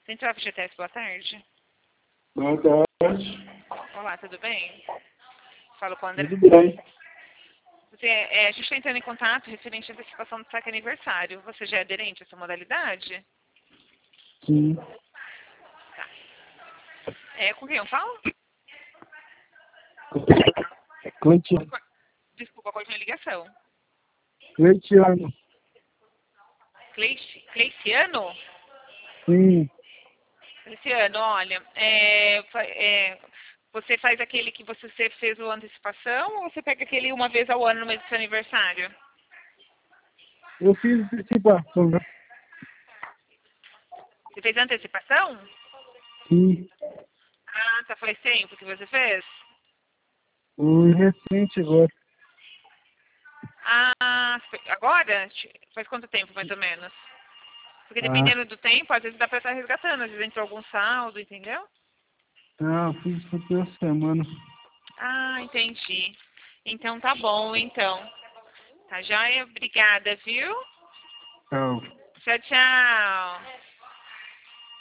Central FGTS, boa tarde. Boa tarde. Olá, tudo bem? Falo com o André. Tudo bem? A gente está entrando em contato referente à antecipação do saque aniversário. Você já é aderente a essa modalidade? Sim. Com quem eu falo? Cleitiano. Desculpa, pode minha ligação. Cleitiano. Cleiciano? Sim. Cleiciano, olha, você faz aquele que você fez a antecipação ou você pega aquele uma vez ao ano no mês do seu aniversário? Eu fiz antecipação, né? Você fez a antecipação? Sim. Ah, tá, faz tempo que você fez? O recente agora. Ah, agora? Faz quanto tempo, mais ou menos? Porque Ah, dependendo do tempo, às vezes dá pra estar resgatando, às vezes entrou algum saldo, entendeu? não, fiz por toda semana. Ah, entendi. Então tá bom, então. Tá joia? Obrigada, viu? Tchau. Tchau, tchau.